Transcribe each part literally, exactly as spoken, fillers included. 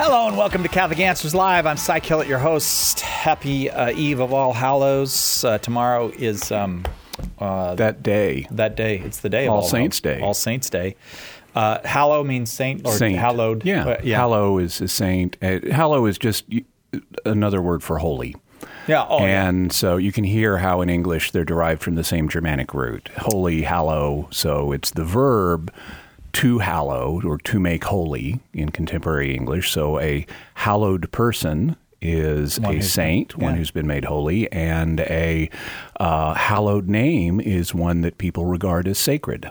Hello and welcome to Catholic Answers Live. I'm Cy Kellett, your host. Happy uh, Eve of All Hallows. Uh, tomorrow is um, uh, that day. That day. It's the day of All, All Saints Day. All Saints Day. Uh, hallow means saint or saint. hallowed. Yeah. Uh, yeah. Hallow is a saint. Uh, hallow is just another word for holy. Yeah. Oh, and yeah. so you can hear how in English they're derived from the same Germanic root. Holy, hallow. So it's the verb to hallow or to make holy in contemporary English. So a hallowed person is one a saint, been, yeah. one who's been made holy, and a uh, hallowed name is one that people regard as sacred.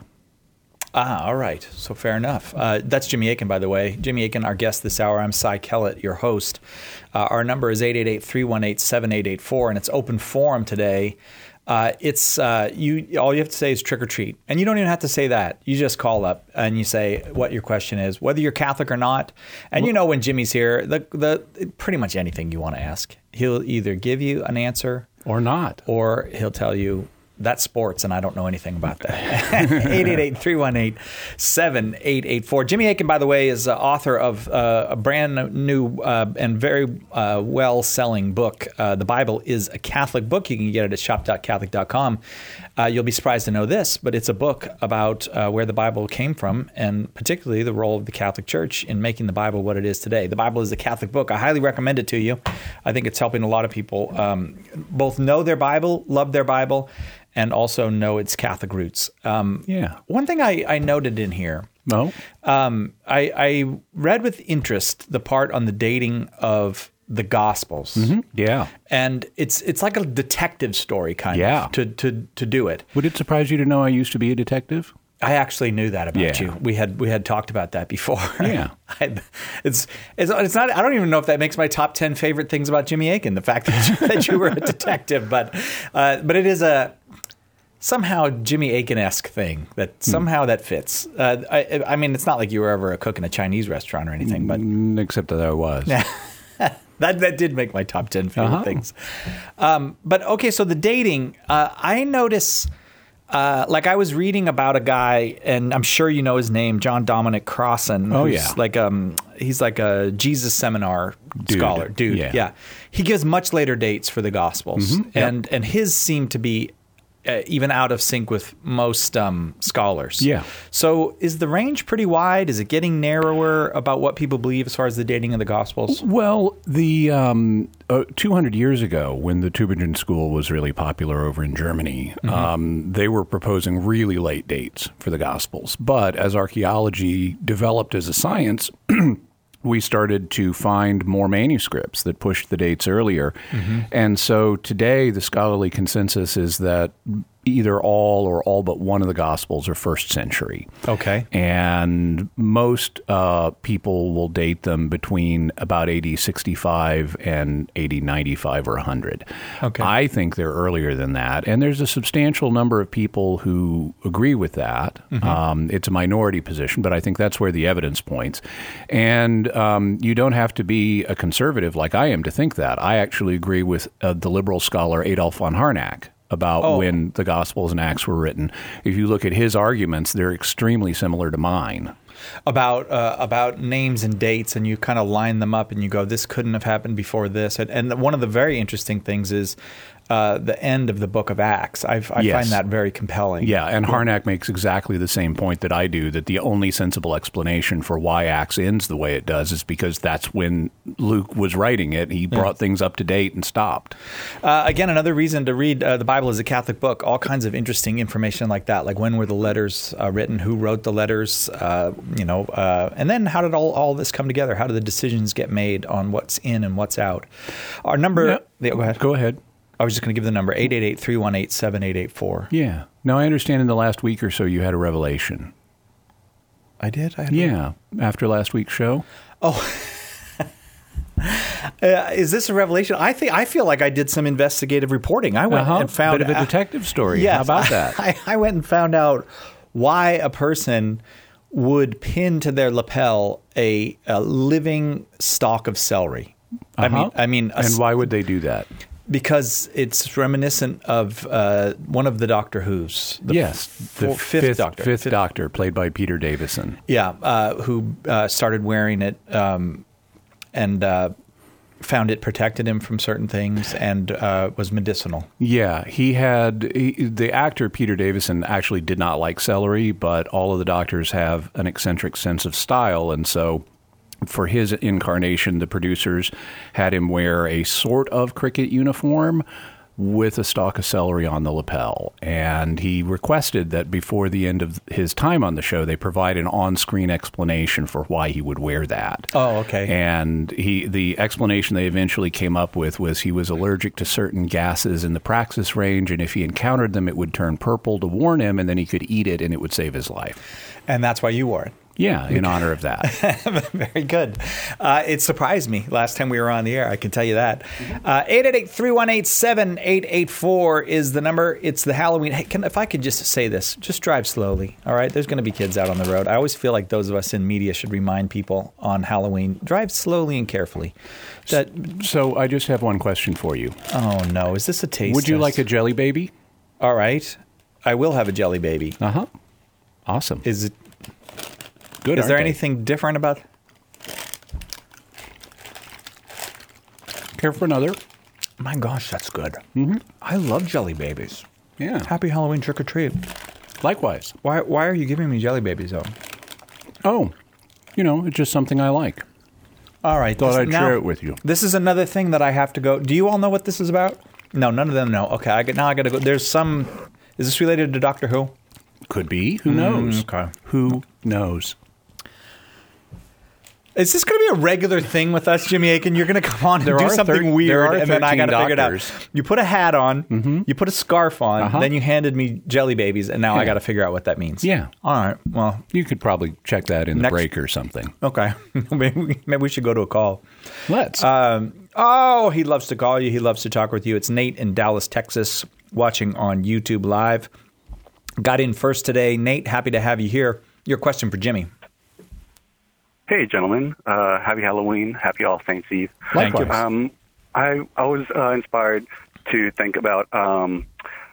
Ah, all right. So fair enough. Uh, that's Jimmy Akin, by the way. Jimmy Akin, our guest this hour. I'm Cy Kellett, your host. Uh, our number is eight eight eight, three one eight, seven eight eight four, and it's open forum today. Uh, it's uh, you. All you have to say is trick or treat, and you don't even have to say that. You just call up and you say what your question is, whether you're Catholic or not. And well, you know when Jimmy's here, the the pretty much anything you want to ask, he'll either give you an answer or not, or he'll tell you that's sports, and I don't know anything about that. eight eight eight, three one eight, seven eight eight four. Jimmy Akin, by the way, is uh, author of uh, a brand new uh, and very uh, well-selling book. Uh, the Bible is a Catholic book. You can get it at shop dot catholic dot com. Uh, you'll be surprised to know this, but it's a book about uh, where the Bible came from, and particularly the role of the Catholic Church in making the Bible what it is today. The Bible is a Catholic book. I highly recommend it to you. I think it's helping a lot of people um, both know their Bible, love their Bible, and also know its Catholic roots. Um, yeah. One thing I, I noted in here, no, um, I, I read with interest the part on the dating of the Gospels. Mm-hmm. Yeah. And it's it's like a detective story kind yeah. of to, to to do it. Would it surprise you to know I used to be a detective? I actually knew that about yeah. you. We had we had talked about that before. Yeah, I, it's it's it's not. I don't even know if that makes my top ten favorite things about Jimmy Akin. The fact that you, that you were a detective, but uh, but it is a somehow Jimmy Akin-esque thing that somehow mm. that fits. Uh, I I mean, it's not like you were ever a cook in a Chinese restaurant or anything, but except that I was. that that did make my top ten favorite uh-huh. things. Um, but okay, so the dating, uh, I notice. Uh, like I was reading about a guy, and I'm sure you know his name, John Dominic Crossan. Oh who's yeah, like um, he's like a Jesus seminar dude. scholar, dude. Yeah. yeah, he gives much later dates for the Gospels, mm-hmm. yep. and and his seem to be uh, even out of sync with most um, scholars. Yeah. So is the range pretty wide? Is it getting narrower about what people believe as far as the dating of the Gospels? Well, the um, uh, two hundred years ago, when the Tübingen School was really popular over in Germany, mm-hmm. um, they were proposing really late dates for the Gospels. But as archaeology developed as a science, we started to find more manuscripts that pushed the dates earlier. Mm-hmm. And so today, the scholarly consensus is that either all or all but one of the Gospels are first century. Okay. And most uh, people will date them between about A D sixty-five and A D ninety-five or one hundred. Okay. I think they're earlier than that. And there's a substantial number of people who agree with that. Mm-hmm. Um, it's a minority position, but I think that's where the evidence points. And um, you don't have to be a conservative like I am to think that. I actually agree with uh, the liberal scholar Adolf von Harnack about oh. when the Gospels and Acts were written. If you look at his arguments, they're extremely similar to mine. About uh, about names and dates, and you kind of line them up and you go, this couldn't have happened before this. And, and one of the very interesting things is uh, the end of the book of Acts. I've, I yes. find that very compelling. Yeah, and Harnack makes exactly the same point that I do, that the only sensible explanation for why Acts ends the way it does is because that's when Luke was writing it. He brought yeah. things up to date and stopped. Uh, again, another reason to read uh, the Bible as a Catholic book, all kinds of interesting information like that, like when were the letters uh, written, who wrote the letters, uh, you know, uh, and then how did all, all this come together? How do the decisions get made on what's in and what's out? Our number... Yeah. Yeah, go ahead. Go ahead. I was just going to give the number, eight eight eight, three one eight, seven eight eight four. Yeah. Now, I understand in the last week or so you had a revelation. I did? I had yeah. A... After last week's show. Oh. uh, is this a revelation? I think I feel like I did some investigative reporting. I went uh-huh. and found... Bit of a detective story. Yes, How about that? I, I went and found out why a person would pin to their lapel a, a living stalk of celery. Uh-huh. I mean, I mean, a, and why would they do that? Because it's reminiscent of uh, one of the Doctor Who's. The yes, f- the f- fifth, fifth Doctor. Fifth, fifth Doctor, played by Peter Davison. Yeah, uh, who uh, started wearing it um, and uh, found it protected him from certain things and uh, was medicinal. Yeah, he had he, the actor Peter Davison actually did not like celery, but all of the doctors have an eccentric sense of style, and so for his incarnation, the producers had him wear a sort of cricket uniform with a stalk of celery on the lapel. And he requested that before the end of his time on the show, they provide an on-screen explanation for why he would wear that. Oh, okay. And he the explanation they eventually came up with was he was allergic to certain gases in the Praxis range, and if he encountered them, it would turn purple to warn him, and then he could eat it, and it would save his life. And that's why you wore it. Yeah, in honor of that. Very good. Uh, it surprised me last time we were on the air, I can tell you that. Uh, eight eight eight, three one eight, seven eight eight four is the number. It's the Halloween. Hey, can, if I could just say this, just drive slowly, all right? There's going to be kids out on the road. I always feel like those of us in media should remind people on Halloween, drive slowly and carefully. That, so I just have one question for you. Oh, no. Is this a taste Would you test? like a jelly baby? All right. I will have a jelly baby. Uh-huh. Awesome. Is it? Good, Is there they? anything different about? Care for another? My gosh, that's good. Mm-hmm. I love jelly babies. Yeah. Happy Halloween, trick or treat. Likewise. Why? Why are you giving me jelly babies, though? Oh, you know, it's just something I like. All right. Thought this, I'd now, share it with you. This is another thing that I have to go. Do you all know what this is about? No, none of them know. Okay, I get, now I got to go. There's some. Is this related to Doctor Who? Could be. Who knows? Mm, okay. Who knows? Is this going to be a regular thing with us, Jimmy Akin? You're going to come on and There do are something thir- there weird, are and then I got to figure it out. doctors. You put a hat on, mm-hmm. you put a scarf on, Uh-huh. then you handed me jelly babies, and now Yeah. I got to figure out what that means. Yeah. All right. Well, You could probably check that in the Next- break or something. okay. maybe, we, maybe we should go to a call. Let's. Um, oh, he loves to call you. He loves to talk with you. It's Nate in Dallas, Texas, watching on YouTube Live. Got in first today. Nate, happy to have you here. Your question for Jimmy. Hey, gentlemen. Uh, happy Halloween. Happy All Saints Eve. Thank you. Likewise. Um, I, I was uh, inspired to think about um,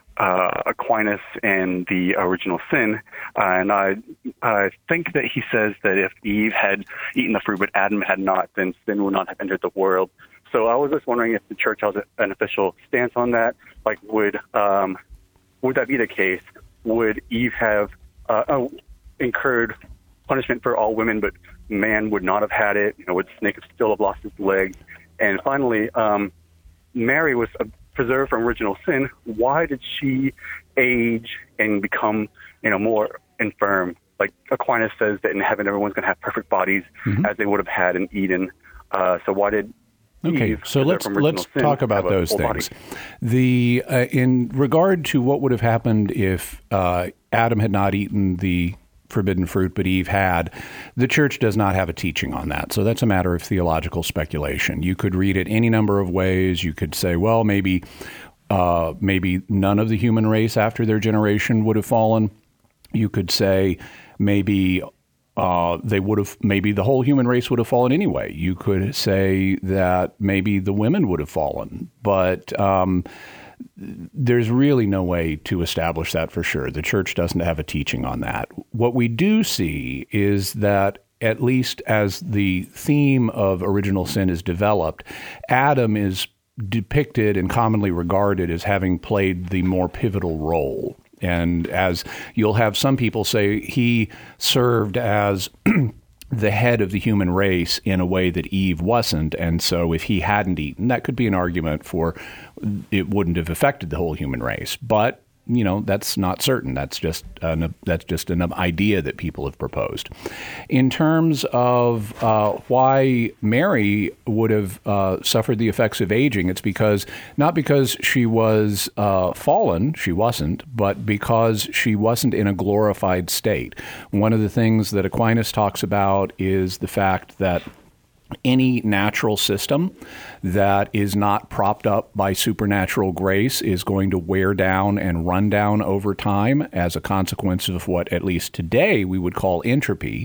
uh, Aquinas and the original sin. Uh, and I, I think that he says that if Eve had eaten the fruit but Adam had not, then sin would not have entered the world. So I was just wondering if the church has an official stance on that. Like, would um, would that be the case? Would Eve have uh, oh, incurred punishment for all women, but man would not have had it? You know, would snake still have lost his legs? And finally, um, Mary was uh, preserved from original sin. Why did she age and become, you know, more infirm? Like Aquinas says that in heaven everyone's going to have perfect bodies mm-hmm. as they would have had in Eden. Uh, so why did Okay, Eve, so let's let's talk about those things. Body? The uh, in regard to what would have happened if uh, Adam had not eaten the forbidden fruit, but Eve had, the church does not have a teaching on that. So that's a matter of theological speculation. You could read it any number of ways. You could say, well, maybe uh, maybe none of the human race after their generation would have fallen. You could say maybe uh, they would have, maybe the whole human race would have fallen anyway. You could say that maybe the women would have fallen, but um, there's really no way to establish that for sure. The church doesn't have a teaching on that. What we do see is that at least as the theme of original sin is developed, Adam is depicted and commonly regarded as having played the more pivotal role. And as you'll have some people say, he served as the head of the human race in a way that Eve wasn't. And so if he hadn't eaten, that could be an argument for it wouldn't have affected the whole human race. But, you know, that's not certain. That's just an, that's just an idea that people have proposed. In terms of uh, why Mary would have uh, suffered the effects of aging, it's because, not because she was uh, fallen, she wasn't, but because she wasn't in a glorified state. One of the things that Aquinas talks about is the fact that any natural system that is not propped up by supernatural grace is going to wear down and run down over time as a consequence of what, at least today, we would call entropy.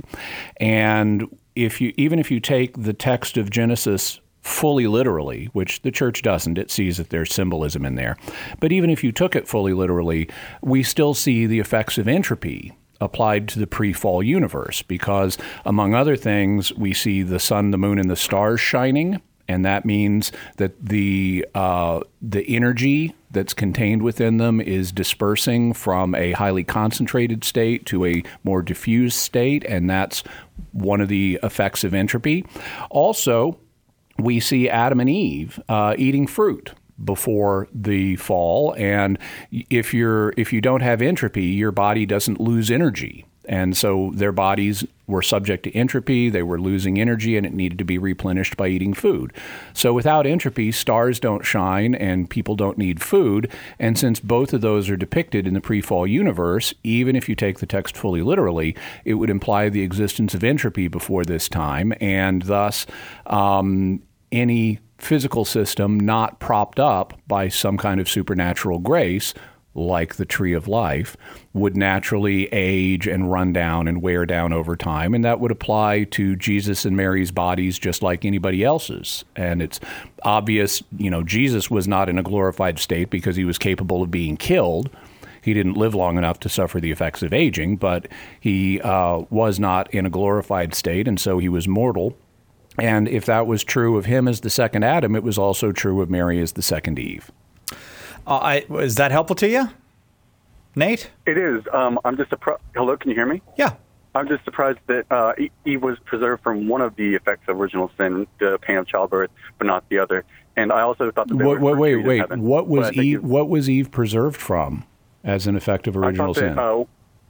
And if you, even if you take the text of Genesis fully literally, which the church doesn't, it sees that there's symbolism in there. But even if you took it fully literally, we still see the effects of entropy applied to the pre-fall universe because, among other things, we see the sun, the moon, and the stars shining, and that means that the uh, the energy that's contained within them is dispersing from a highly concentrated state to a more diffused state, and that's one of the effects of entropy. Also, we see Adam and Eve uh, eating fruit before the fall, and if you're if you don't have entropy, your body doesn't lose energy, and so their bodies were subject to entropy. They were losing energy, and it needed to be replenished by eating food. So without entropy, stars don't shine, and people don't need food. And since both of those are depicted in the pre-fall universe, even if you take the text fully literally, it would imply the existence of entropy before this time, and thus um, any physical system not propped up by some kind of supernatural grace, like the tree of life, would naturally age and run down and wear down over time. And that would apply to Jesus and Mary's bodies just like anybody else's. And it's obvious, you know, Jesus was not in a glorified state because he was capable of being killed. He didn't live long enough to suffer the effects of aging, but he uh, was not in a glorified state, and so he was mortal. And if that was true of him as the second Adam, it was also true of Mary as the second Eve. Uh, I, is that helpful to you, Nate? It is. Um, I'm just surprised. Hello, can you hear me? Yeah. I'm just surprised that uh, Eve was preserved from one of the effects of original sin, the pain of childbirth, but not the other. And I also thought that they wait, were wait, wait, wait. Heaven, what was Eve? it, What was Eve preserved from as an effect of original I sin? That, uh,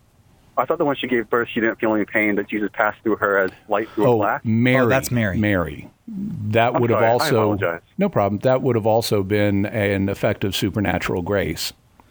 I thought that when she gave birth, she didn't feel any pain, that Jesus passed through her as light through oh, a glass. Mary. Oh, that's Mary. Mary. That I'm would have sorry, I also. apologize. No problem. That would have also been an effect of supernatural grace.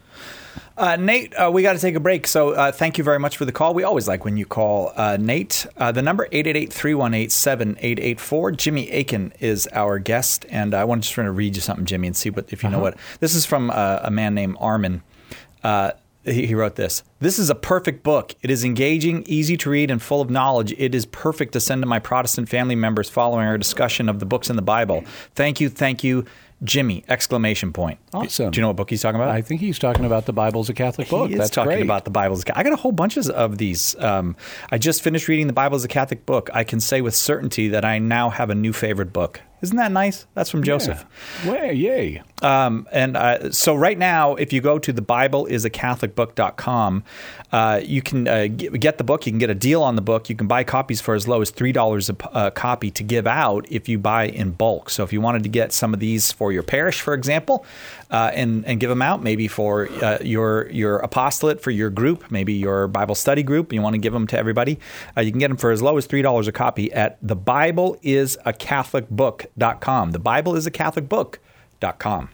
Uh, Nate, uh, we got to take a break, so uh, thank you very much for the call. We always like when you call uh, Nate. Uh, the number, eight eight eight, three one eight, seven eight eight four. Jimmy Akin is our guest, and I want to just want to read you something, Jimmy, and see what if you uh-huh. know what. This is from uh, a man named Armin. Uh, he, he wrote this. This is a perfect book. It is engaging, easy to read, and full of knowledge. It is perfect to send to my Protestant family members following our discussion of the books in the Bible. Thank you, thank you, Jimmy! Exclamation point. Awesome. Do you know what book he's talking about? I think he's talking about the Bible's a Catholic book. He is That's talking great. about the Bible's. I got a whole bunch of these. Um, I just finished reading the Bible as a Catholic book. I can say with certainty that I now have a new favorite book. Isn't that nice? That's from Joseph. Yeah. Way, yay. Um, and uh, so right now, if you go to the bible is a catholic book dot com, uh, you can uh, get the book. You can get a deal on the book. You can buy copies for as low as three dollars a, a copy to give out if you buy in bulk. So if you wanted to get some of these for your parish, for example, uh, and, and give them out, maybe for uh, your your apostolate, for your group, maybe your Bible study group, you want to give them to everybody, uh, you can get them for as low as three dollars a copy at the bible is a catholic book dot com. the bible is a catholic book dot com.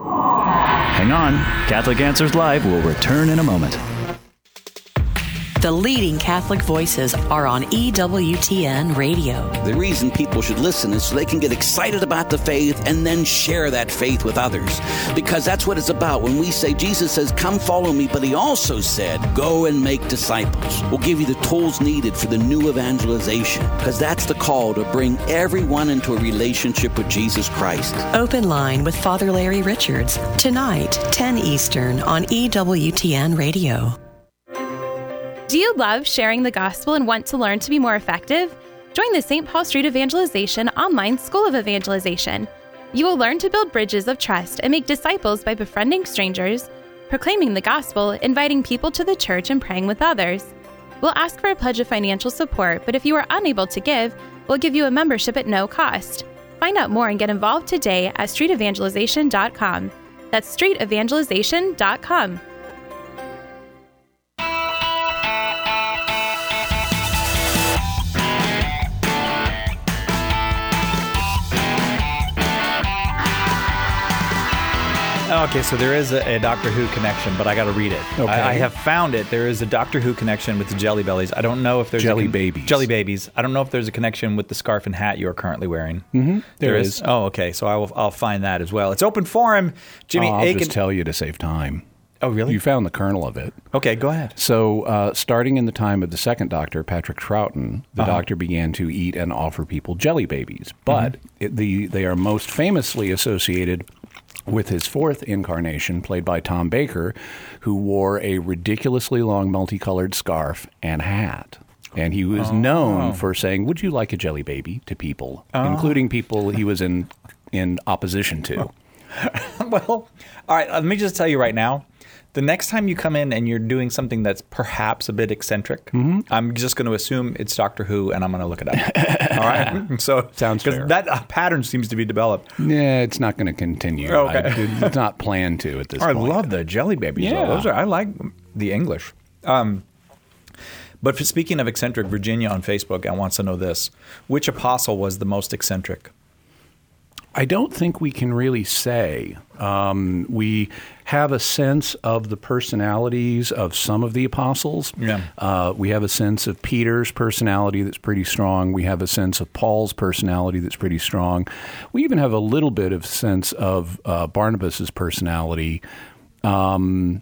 Hang on. Catholic Answers Live will return in a moment. The leading Catholic voices are on E W T N Radio. The reason people should listen is so they can get excited about the faith and then share that faith with others. Because that's what it's about. When we say, Jesus says, come follow me, but he also said, go and make disciples. We'll give you the tools needed for the new evangelization. Because that's the call to bring everyone into a relationship with Jesus Christ. Open Line with Father Larry Richards. Tonight, ten Eastern on E W T N Radio. Do you love sharing the gospel and want to learn to be more effective? Join the Saint Paul Street Evangelization online School of Evangelization. You will learn to build bridges of trust and make disciples by befriending strangers, proclaiming the gospel, inviting people to the church, and praying with others. We'll ask for a pledge of financial support, but if you are unable to give, we'll give you a membership at no cost. Find out more and get involved today at street evangelization dot com. That's street evangelization dot com. Okay, so there is a, a Doctor Who connection, but I got to read it. Okay. I, I have found it. There is a Doctor Who connection with the Jelly Bellies. I don't know if there's Jelly a con- Babies. Jelly Babies. I don't know if there's a connection with the scarf and hat you are currently wearing. Mm-hmm. There, there is. is. Oh, okay. So I will. I'll find that as well. It's open forum. Jimmy oh, I'll Akin. just tell you to save time. Oh, really? You found the kernel of it. Okay, go ahead. So, uh, starting in the time of the second Doctor, Patrick Troughton, the Uh-huh. Doctor began to eat and offer people Jelly Babies. But Mm-hmm. it, the they are most famously associated with his fourth incarnation, played by Tom Baker, who wore a ridiculously long multicolored scarf and hat. And he was oh. known for saying, "Would you like a jelly baby?" to people, oh. including people he was in in opposition to. Well, all right, let me just tell you right now, the next time you come in and you're doing something that's perhaps a bit eccentric, mm-hmm. I'm just going to assume it's Doctor Who, and I'm going to look it up. All right? So sounds fair. That uh, pattern seems to be developed. Yeah, it's not going to continue. Okay. I, it's not planned to at this oh, point. I love the jelly babies. Yeah. Those are, I like the English. Um, but for, speaking of eccentric, Virginia on Facebook wants to know this. Which apostle was the most eccentric? I don't think we can really say. Um, we have a sense of the personalities of some of the apostles. Yeah. Uh, we have a sense of Peter's personality that's pretty strong. We have a sense of Paul's personality that's pretty strong. We even have a little bit of sense of uh, Barnabas's personality. Um,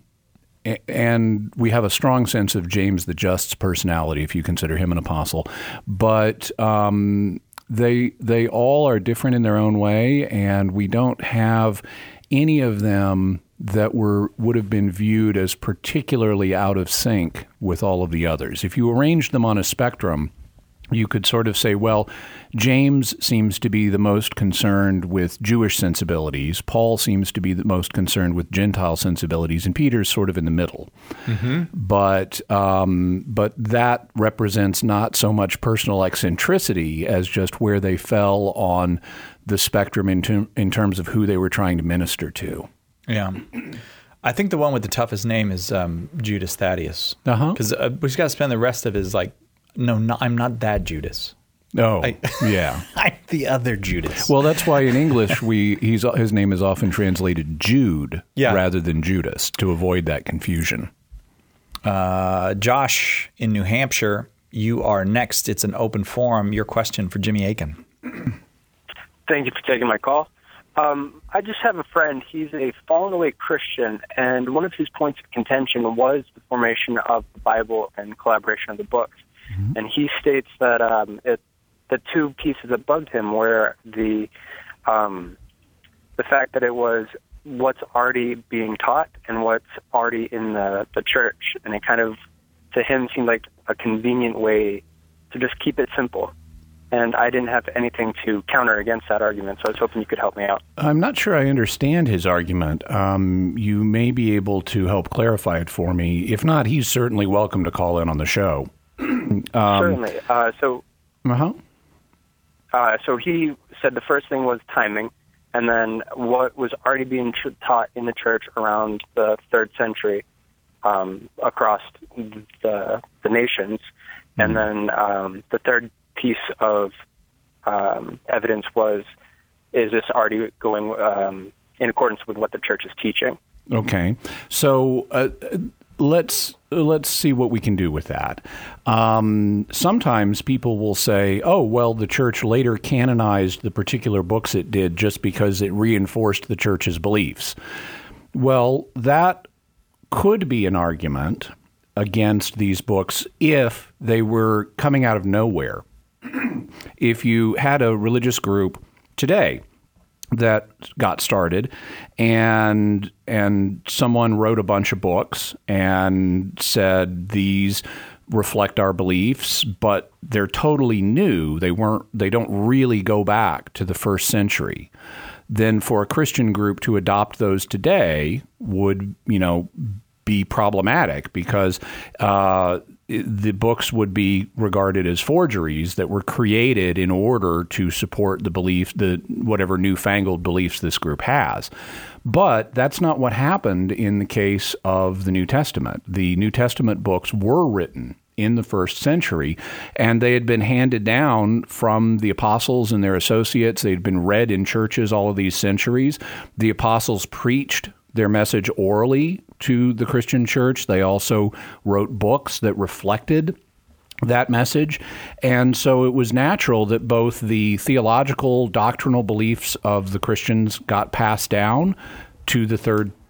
and we have a strong sense of James the Just's personality, if you consider him an apostle. But um, They they all are different in their own way, and we don't have any of them that were would have been viewed as particularly out of sync with all of the others. If you arrange them on a spectrum, you could sort of say, well, James seems to be the most concerned with Jewish sensibilities. Paul seems to be the most concerned with Gentile sensibilities, and Peter's sort of in the middle. Mm-hmm. But um, but that represents not so much personal eccentricity as just where they fell on the spectrum in, to, in terms of who they were trying to minister to. Yeah. I think the one with the toughest name is um, Judas Thaddeus. Uh-huh. Because uh, he's got to spend the rest of his, like, no, no, I'm not that Judas. Oh, I, yeah. I'm the other Judas. Well, that's why in English we he's his name is often translated Jude yeah. rather than Judas to avoid that confusion. Uh, Josh in New Hampshire, you are next. It's an open forum. Your question for Jimmy Akin. Thank you for taking my call. Um, I just have a friend. He's a fallen away Christian, and one of his points of contention was the formation of the Bible and collaboration of the books. Mm-hmm. And he states that um, it, the two pieces that bugged him were the um, the fact that it was what's already being taught and what's already in the, the church. And it kind of, to him, seemed like a convenient way to just keep it simple. And I didn't have anything to counter against that argument, so I was hoping you could help me out. I'm not sure I understand his argument. Um, you may be able to help clarify it for me. If not, he's certainly welcome to call in on the show. um, certainly. Uh, so, uh-huh. uh, so he said the first thing was timing, and then what was already being tr- taught in the church around the third century um, across the, the nations. Mm-hmm. And then um, the third piece of um, evidence was, is this already going um, in accordance with what the church is teaching? Okay. So uh, let's let's see what we can do with that. Um, sometimes people will say, oh, well, the church later canonized the particular books it did just because it reinforced the church's beliefs. Well, that could be an argument against these books if they were coming out of nowhere. If you had a religious group today that got started and and someone wrote a bunch of books and said these reflect our beliefs, but they're totally new, they weren't they don't really go back to the first century, then for a Christian group to adopt those today would, you know, be problematic because uh, the books would be regarded as forgeries that were created in order to support the belief, the whatever newfangled beliefs this group has. But that's not what happened in the case of the New Testament. The New Testament books were written in the first century, and they had been handed down from the apostles and their associates. They'd been read in churches all of these centuries. The apostles preached their message orally to the Christian church. They also wrote books that reflected that message. And so it was natural that both the theological, doctrinal beliefs of the Christians got passed down to the third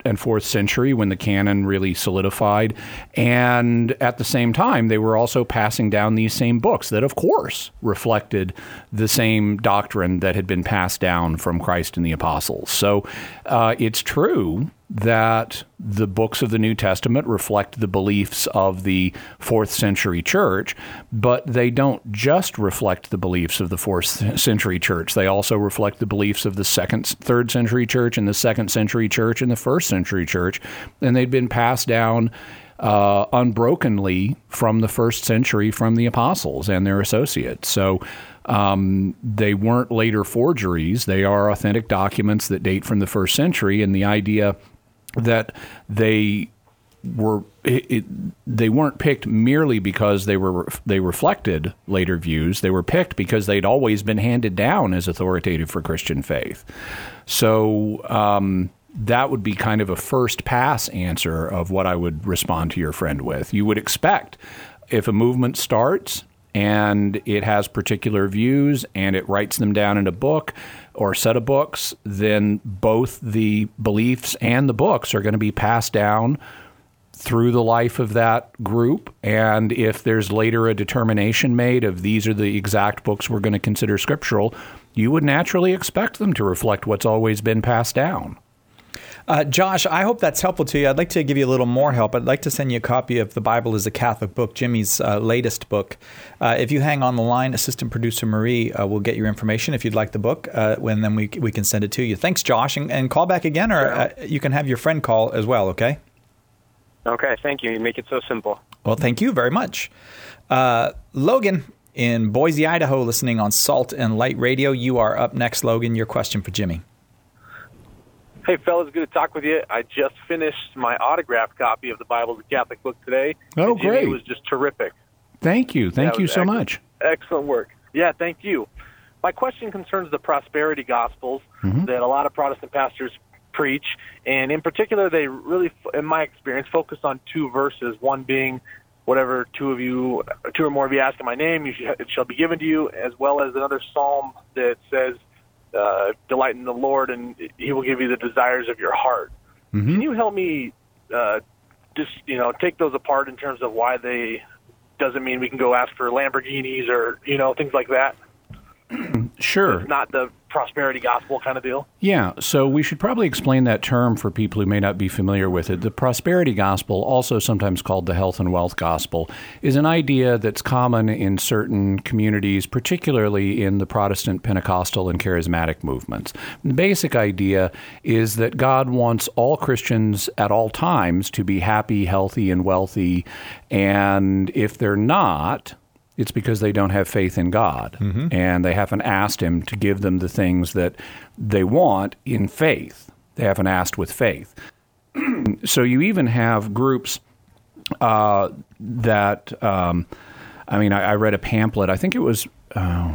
and fourth century when the canon really solidified. And at the same time, they were also passing down these same books that, of course, reflected the same doctrine that had been passed down from Christ and the apostles. So uh, it's true that the books of the New Testament reflect the beliefs of the fourth century church, but they don't just reflect the beliefs of the fourth century church. They also reflect the beliefs of the second, third century church and the second century church and the first century church, and they'd been passed down uh, unbrokenly from the first century from the apostles and their associates. So Um, they weren't later forgeries. They are authentic documents that date from the first century, and the idea that they were it, it, they weren't picked merely because they were they reflected later views. They were picked because they'd always been handed down as authoritative for Christian faith. So um, that would be kind of a first pass answer of what I would respond to your friend with. You would expect if a movement starts and it has particular views and it writes them down in a book or set of books, then both the beliefs and the books are going to be passed down through the life of that group. And if there's later a determination made of these are the exact books we're going to consider scriptural, you would naturally expect them to reflect what's always been passed down. Uh, Josh, I hope that's helpful to you. I'd like to give you a little more help. I'd like to send you a copy of The Bible is a Catholic Book, Jimmy's uh, latest book. Uh, if you hang on the line, Assistant Producer Marie uh, will get your information if you'd like the book, uh, and then we we can send it to you. Thanks, Josh, and, and call back again, or uh, you can have your friend call as well, okay? Okay, thank you. You make it so simple. Well, thank you very much. Uh, Logan in Boise, Idaho, listening on Salt and Light Radio. You are up next, Logan. Your question for Jimmy. Hey, fellas, good to talk with you. I just finished my autographed copy of the Bible, the Catholic Book today. Oh, Jimmy, great. It was just terrific. Thank you. Thank That you was so excellent, much. Excellent work. Yeah, thank you. My question concerns the prosperity gospels Mhm. that a lot of Protestant pastors preach, and in particular, they really, in my experience, focus on two verses, one being, whatever two of you, two or more of you ask in my name, you should, it shall be given to you, as well as another psalm that says, Uh, delight in the Lord, and He will give you the desires of your heart. Mm-hmm. Can you help me uh, just, you know, take those apart in terms of why they doesn't mean we can go ask for Lamborghinis or, you know, things like that? Sure. It's not the prosperity gospel kind of deal. Yeah, so we should probably explain that term for people who may not be familiar with it. The prosperity gospel, also sometimes called the health and wealth gospel, is an idea that's common in certain communities, particularly in the Protestant, Pentecostal, and charismatic movements. The basic idea is that God wants all Christians at all times to be happy, healthy, and wealthy, and if they're not, it's because they don't have faith in God, mm-hmm. and they haven't asked Him to give them the things that they want in faith. They haven't asked with faith. So you even have groups uh, that, um, I mean, I, I read a pamphlet, I think it was, uh,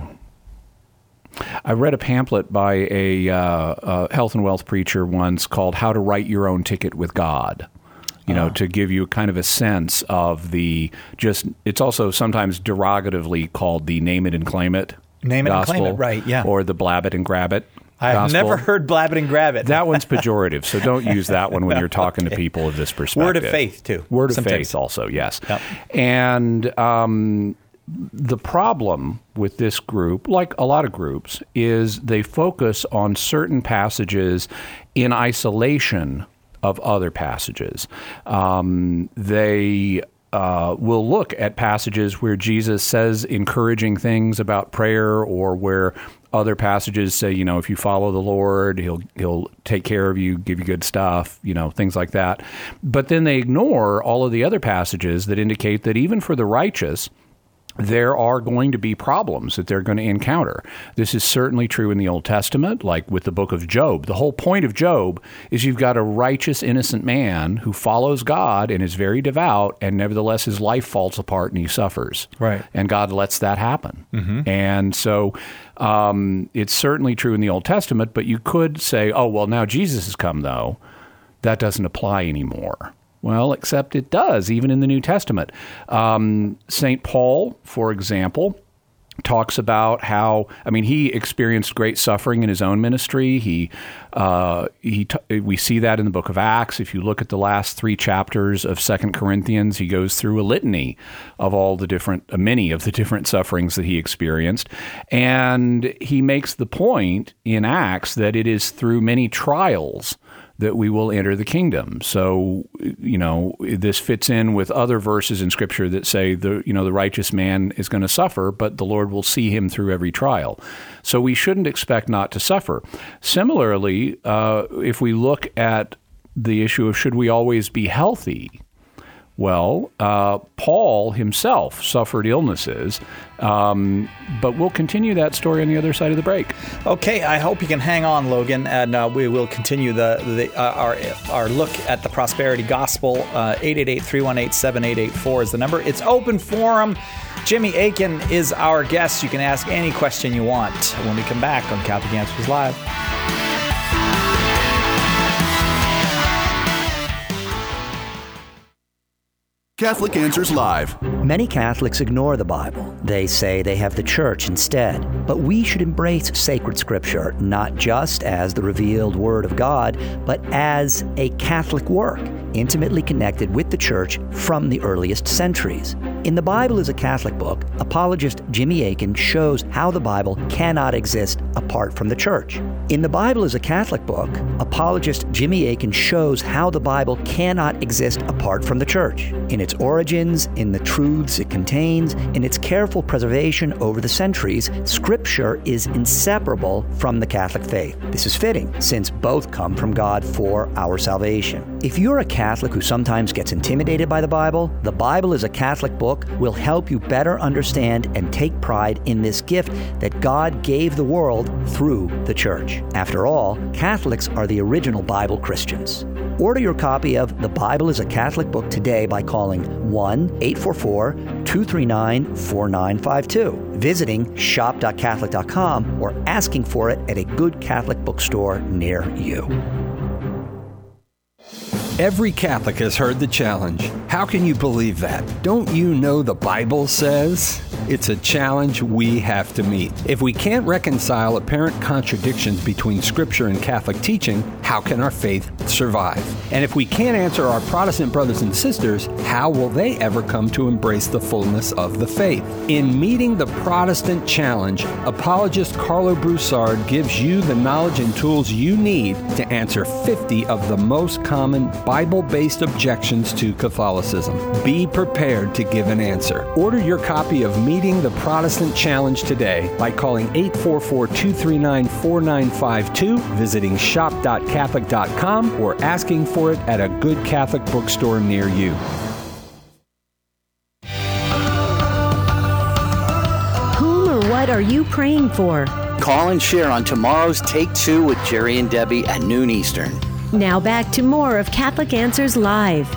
I read a pamphlet by a, uh, a health and wealth preacher once called How to Write Your Own Ticket with God. You know, uh, to give you kind of a sense of the just, it's also sometimes derogatively called the name it and claim it Name it gospel, and claim it, right, yeah. Or the blab it and grab it I've gospel. never heard blab it and grab it. That one's pejorative, so don't use that one when you're talking Okay. to people of this perspective. Word of faith, too. Word of Sometimes. faith also, yes. Yep. And um, the problem with this group, like a lot of groups, is they focus on certain passages in isolation of other passages. Um, they uh, will look at passages where Jesus says encouraging things about prayer, or where other passages say, you know, if you follow the Lord, he'll he'll take care of you, give you good stuff, you know, things like that. But then they ignore all of the other passages that indicate that even for the righteous, there are going to be problems that they're going to encounter. This is certainly true in the Old Testament, like with the book of Job. The whole point of Job is you've got a righteous, innocent man who follows God and is very devout, and nevertheless his life falls apart and he suffers. Right. And God lets that happen. Mm-hmm. And so um, it's certainly true in the Old Testament, but you could say, oh, well, now Jesus has come, though. That doesn't apply anymore. Well, except it does, even in the New Testament. Um, Saint Paul, for example, talks about how, I mean, he experienced great suffering in his own ministry. He, uh, he, t- we see that in the book of Acts. If you look at the last three chapters of Second Corinthians, he goes through a litany of all the different, uh, many of the different sufferings that he experienced. And he makes the point in Acts that it is through many trials that we will enter the kingdom. So, you know, this fits in with other verses in Scripture that say the, you know, the righteous man is going to suffer, but the Lord will see him through every trial. So we shouldn't expect not to suffer. Similarly, uh, if we look at the issue of should we always be healthy, well, uh, Paul himself suffered illnesses, um, but we'll continue that story on the other side of the break. Okay, I hope you can hang on, Logan, and uh, we will continue the, the uh, our our look at the prosperity gospel. Uh, eight eight eight, three one eight, seven eight eight four is the number. It's open forum. Jimmy Akin is our guest. You can ask any question you want when we come back on Catholic Answers Live. Catholic Answers Live. Many Catholics ignore the Bible. They say they have the church instead. But we should embrace sacred scripture, not just as the revealed Word of God, but as a Catholic work, intimately connected with the church from the earliest centuries. In The Bible is a Catholic Book, apologist Jimmy Akin shows how the Bible cannot exist apart from the church. In The Bible is a Catholic Book, apologist Jimmy Akin shows how the Bible cannot exist apart from the church. In its origins, in the truths it contains, in its careful preservation over the centuries, Scripture is inseparable from the Catholic faith. This is fitting, since both come from God for our salvation. If you're a Catholic who sometimes gets intimidated by the Bible, The Bible is a Catholic Book will help you better understand and take pride in this gift that God gave the world through the Church. After all, Catholics are the original Bible Christians. Order your copy of The Bible is a Catholic Book today by calling one eight four four, two three nine, four nine five two, visiting shop dot catholic dot com, or asking for it at a good Catholic bookstore near you. Every Catholic has heard the challenge. How can you believe that? Don't you know the Bible says? It's a challenge we have to meet. If we can't reconcile apparent contradictions between Scripture and Catholic teaching, how can our faith survive? And if we can't answer our Protestant brothers and sisters, how will they ever come to embrace the fullness of the faith? In Meeting the Protestant Challenge, apologist Carlo Broussard gives you the knowledge and tools you need to answer fifty of the most common Bible-based objections to Catholicism. Be prepared to give an answer. Order your copy of Meeting the Protestant Challenge today by calling eight four four, two three nine, four nine five two, visiting shop dot catholic dot com, or asking for it at a good Catholic bookstore near you. Whom or what are you praying for? Call and share on tomorrow's Take Two with Jerry and Debbie at noon Eastern. Now back to more of Catholic Answers Live.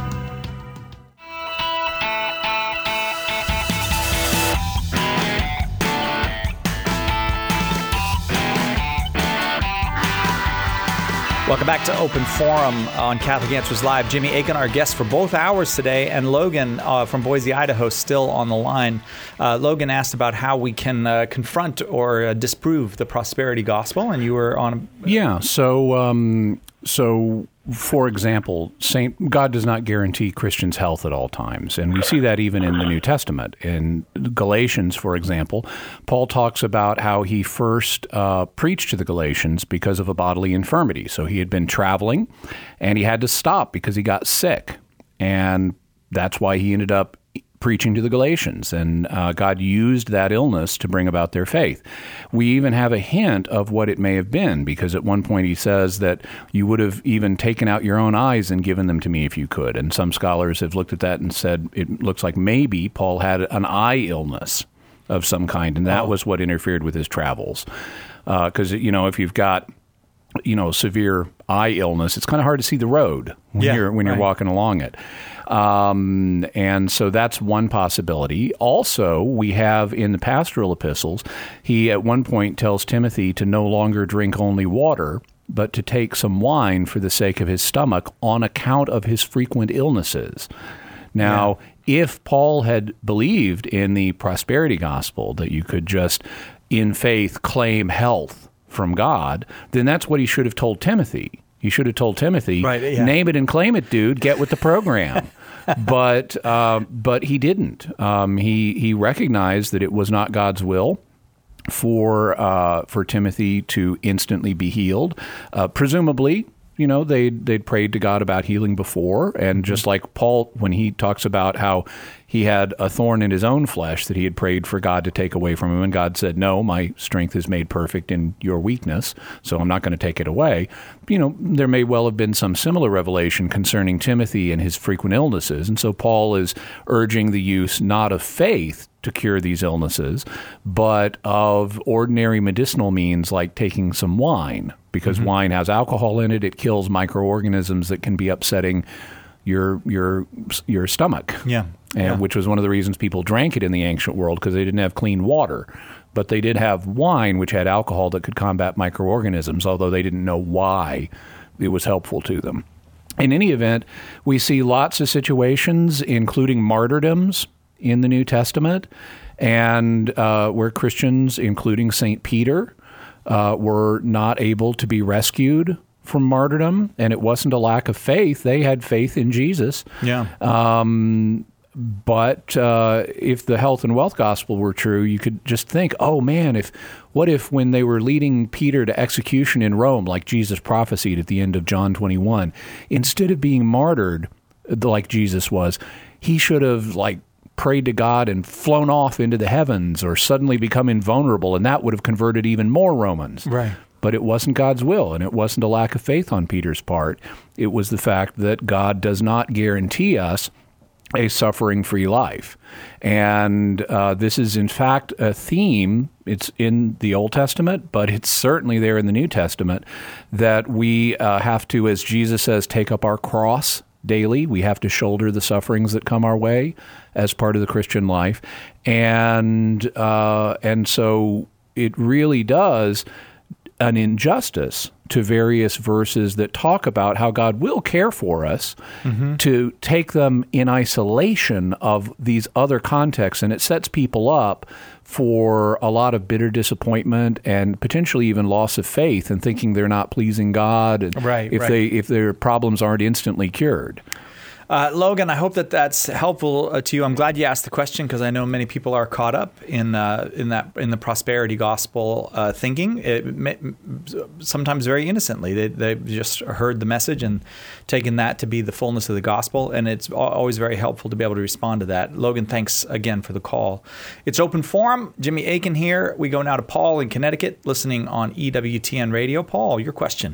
Welcome back to Open Forum on Catholic Answers Live. Jimmy Akin, our guest for both hours today, and Logan uh, from Boise, Idaho, still on the line. Uh, Logan asked about how we can uh, confront or uh, disprove the prosperity gospel, and you were on. A- yeah. So, um, so for example, Saint God does not guarantee Christians' health at all times, and we see that even in the New Testament. In Galatians, for example, Paul talks about how he first uh, preached to the Galatians because of a bodily infirmity. So he had been traveling, and he had to stop because he got sick, and that's why he ended up preaching to the Galatians, and uh, God used that illness to bring about their faith. We even have a hint of what it may have been, because at one point he says that you would have even taken out your own eyes and given them to me if you could. And some scholars have looked at that and said it looks like maybe Paul had an eye illness of some kind, and that oh. was what interfered with his travels. Because, uh, you know, if you've got you know, severe eye illness, it's kind of hard to see the road when yeah, you're when you're right. walking along it. Um, and so that's one possibility. Also, we have in the pastoral epistles, he at one point tells Timothy to no longer drink only water, but to take some wine for the sake of his stomach on account of his frequent illnesses. Now, yeah. if Paul had believed in the prosperity gospel, that you could just, in faith, claim health from God, then that's what he should have told Timothy. He should have told Timothy, right, yeah. name it and claim it, dude, get with the program. but uh, but he didn't. Um, he he recognized that it was not God's will for uh, for Timothy to instantly be healed. Uh, presumably, you know, they they'd prayed to God about healing before, and just like Paul, when he talks about how he had a thorn in his own flesh that he had prayed for God to take away from him, and God said, "No, my strength is made perfect in your weakness, so I'm not going to take it away." You know, there may well have been some similar revelation concerning Timothy and his frequent illnesses, and so Paul is urging the use not of faith to cure these illnesses, but of ordinary medicinal means like taking some wine, because mm-hmm. wine has alcohol in it. It kills microorganisms that can be upsetting your your your stomach. Yeah. And yeah. which was one of the reasons people drank it in the ancient world, because they didn't have clean water. But they did have wine, which had alcohol that could combat microorganisms, although they didn't know why it was helpful to them. In any event, we see lots of situations, including martyrdoms, in the New Testament, and uh, where Christians, including Saint Peter, uh, were not able to be rescued from martyrdom, and it wasn't a lack of faith. They had faith in Jesus. Yeah. Um, but uh, if the health and wealth gospel were true, you could just think, oh man, if what if when they were leading Peter to execution in Rome, like Jesus prophesied at the end of John twenty-one, instead of being martyred like Jesus was, he should have like prayed to God and flown off into the heavens, or suddenly become invulnerable, and that would have converted even more Romans. Right. But it wasn't God's will, and it wasn't a lack of faith on Peter's part. It was the fact that God does not guarantee us a suffering-free life. And uh, this is, in fact, a theme. It's in the Old Testament, but it's certainly there in the New Testament, that we uh, have to, as Jesus says, take up our cross daily. We have to shoulder the sufferings that come our way as part of the Christian life. And uh, and so it really does an injustice to various verses that talk about how God will care for us, mm-hmm. to take them in isolation of these other contexts. And it sets people up for a lot of bitter disappointment and potentially even loss of faith, and thinking they're not pleasing God, and right, if right. they if their problems aren't instantly cured. Uh, Logan, I hope that that's helpful uh, to you. I'm glad you asked the question, because I know many people are caught up in uh, in that in the prosperity gospel uh, thinking. It may, sometimes very innocently, they they've just heard the message and taken that to be the fullness of the gospel, and it's always very helpful to be able to respond to that. Logan, thanks again for the call. It's open forum. Jimmy Akin here. We go now to Paul in Connecticut, listening on E W T N Radio. Paul, your question.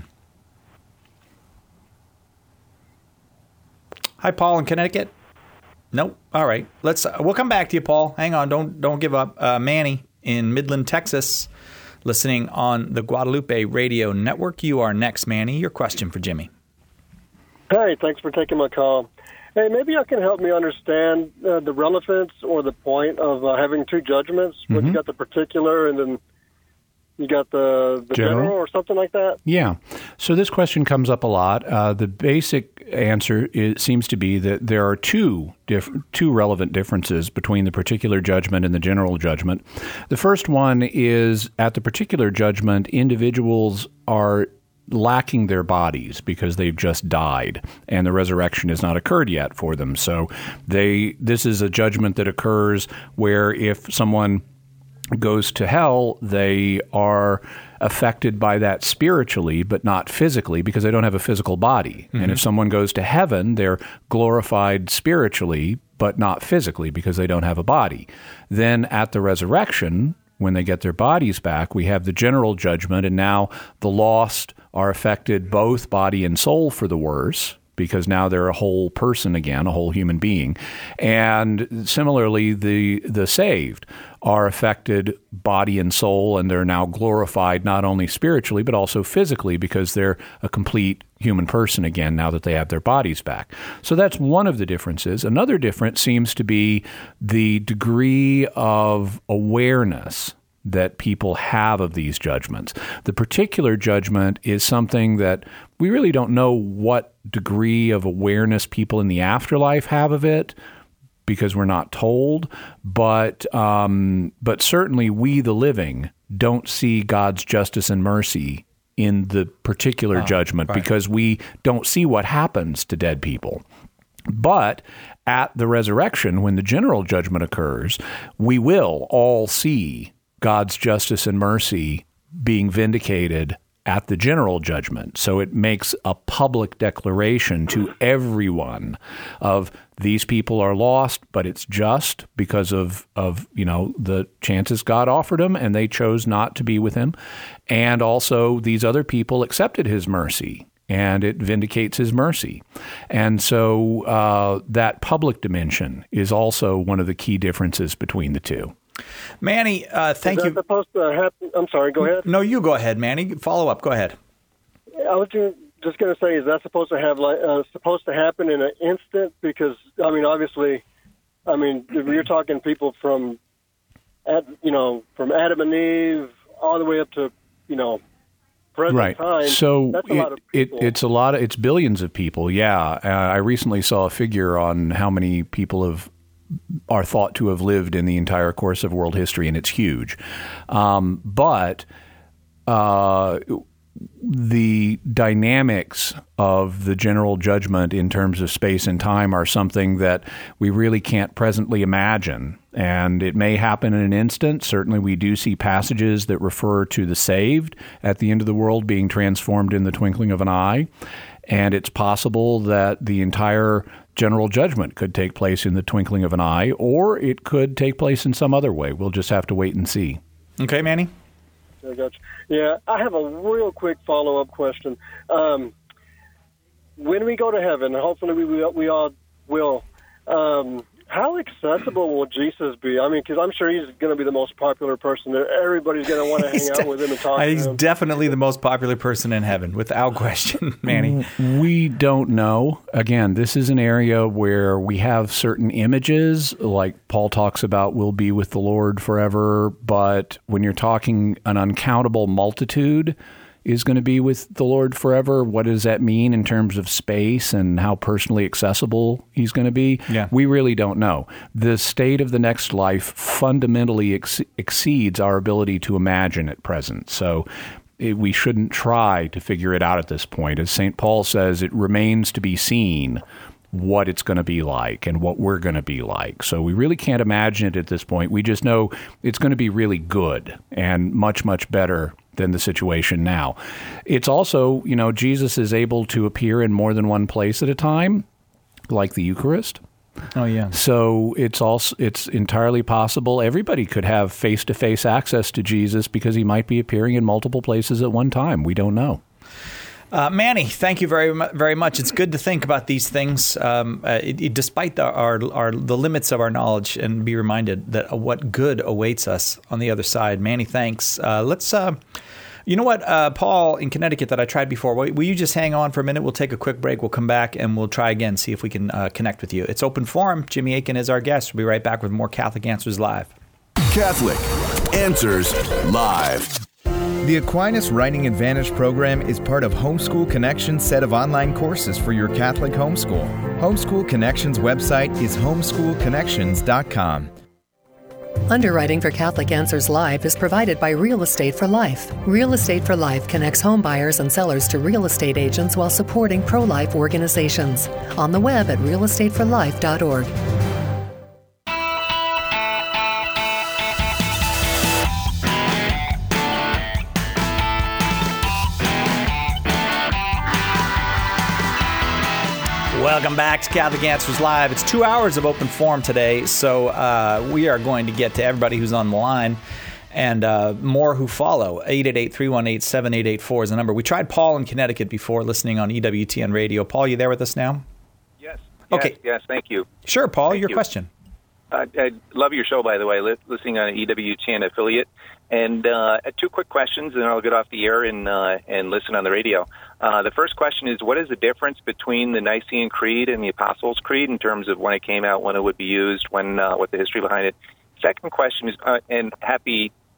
Hi, Paul in Connecticut. Nope. All right. Let's. Uh, we'll come back to you, Paul. Hang on. Don't don't give up. Uh, Manny in Midland, Texas, listening on the Guadalupe Radio Network. You are next, Manny. Your question for Jimmy. Hey, thanks for taking my call. Hey, maybe you can help me understand uh, the relevance or the point of uh, having two judgments. Mm-hmm. When you got the particular and then you got the, the general. general or something like that? Yeah. So this question comes up a lot. Uh, the basic answer is, seems to be that there are two diff- two relevant differences between the particular judgment and the general judgment. The first one is, at the particular judgment, individuals are lacking their bodies because they've just died and the resurrection has not occurred yet for them. So they this is a judgment that occurs where if someone goes to hell, they are affected by that spiritually, but not physically, because they don't have a physical body. Mm-hmm. And if someone goes to heaven, they're glorified spiritually, but not physically, because they don't have a body. Then at the resurrection, when they get their bodies back, we have the general judgment, and now the lost are affected both body and soul for the worse, because now they're a whole person again, a whole human being. And similarly, the the saved are affected body and soul, and they're now glorified not only spiritually, but also physically, because they're a complete human person again now that they have their bodies back. So that's one of the differences. Another difference seems to be the degree of awareness that people have of these judgments. The particular judgment is something that we really don't know what degree of awareness people in the afterlife have of it, because we're not told, but um, but certainly we, the living, don't see God's justice and mercy in the particular oh, judgment, right. because we don't see what happens to dead people. But at the resurrection, when the general judgment occurs, we will all see God's justice and mercy being vindicated at the general judgment. So it makes a public declaration to everyone of these people are lost, but it's just because of, of you know, the chances God offered them, and they chose not to be with him. And also these other people accepted his mercy, and it vindicates his mercy. And so uh, that public dimension is also one of the key differences between the two. Manny, uh, thank Is that you. Supposed to happen? I'm sorry, go ahead. No, you go ahead, Manny. Follow up. Go ahead. I was just going to say, is that supposed to have like uh, supposed to happen in an instant? Because I mean, obviously, I mean, if you're talking people from, at, you know, from Adam and Eve all the way up to, you know, present right. time. So that's a it, lot of it, people. it's a lot of it's billions of people. Yeah, uh, I recently saw a figure on how many people have are thought to have lived in the entire course of world history, and it's huge. Um, but uh, the dynamics of the general judgment in terms of space and time are something that we really can't presently imagine. And it may happen in an instant. Certainly we do see passages that refer to the saved at the end of the world being transformed in the twinkling of an eye. And it's possible that the entire general judgment could take place in the twinkling of an eye, or it could take place in some other way. We'll just have to wait and see. Okay, Manny? I got you. Yeah, I have a real quick follow-up question. Um, when we go to heaven, hopefully we, we, we all will, um, how accessible will Jesus be? I mean, because I'm sure he's going to be the most popular person there. Everybody's going to want to hang out with him and talk to He's him. definitely the most popular person in heaven, without question, Manny. We don't know. Again, this is an area where we have certain images, like Paul talks about, we'll be with the Lord forever. But when you're talking an uncountable multitude is going to be with the Lord forever, what does that mean in terms of space and how personally accessible he's going to be? Yeah. We really don't know. The state of the next life fundamentally ex- exceeds our ability to imagine at present. So it, we shouldn't try to figure it out at this point. As Saint Paul says, it remains to be seen what it's going to be like and what we're going to be like. So we really can't imagine it at this point. We just know it's going to be really good and much, much better than the situation now. It's also, you know, Jesus is able to appear in more than one place at a time, like the Eucharist. Oh, yeah. So it's also it's entirely possible everybody could have face-to-face access to Jesus because he might be appearing in multiple places at one time. We don't know. Uh, Manny, thank you very very much. It's good to think about these things, um, uh, it, it, despite the, our, our the limits of our knowledge, and be reminded that uh, what good awaits us on the other side. Manny, thanks. Uh, let's. Uh, you know what, uh, Paul in Connecticut that I tried before. Will, will you just hang on for a minute? We'll take a quick break. We'll come back and we'll try again. See if we can uh, connect with you. It's open forum. Jimmy Akin is our guest. We'll be right back with more Catholic Answers Live. Catholic Answers Live. The Aquinas Writing Advantage program is part of Homeschool Connections' set of online courses for your Catholic homeschool. Homeschool Connections' website is homeschool connections dot com. Underwriting for Catholic Answers Live is provided by Real Estate for Life. Real Estate for Life connects home buyers and sellers to real estate agents while supporting pro-life organizations. On the web at real estate for life dot org. Welcome back to Catholic Answers Live. It's two hours of open forum today, so uh, we are going to get to everybody who's on the line and uh, more who follow. eight eight eight, three one eight, seven eight eight four is the number. We tried Paul in Connecticut before, listening on E W T N Radio. Paul, you there with us now? Yes. Okay. Yes, yes, thank you. Sure, Paul, Thank your you. question. Uh, I love your show, by the way, li- listening on an E W T N affiliate. And uh, two quick questions, and then I'll get off the air and uh, and listen on the radio. Uh, the first question is, what is the difference between the Nicene Creed and the Apostles' Creed in terms of when it came out, when it would be used, when uh, what the history behind it? Second question is, uh, and happy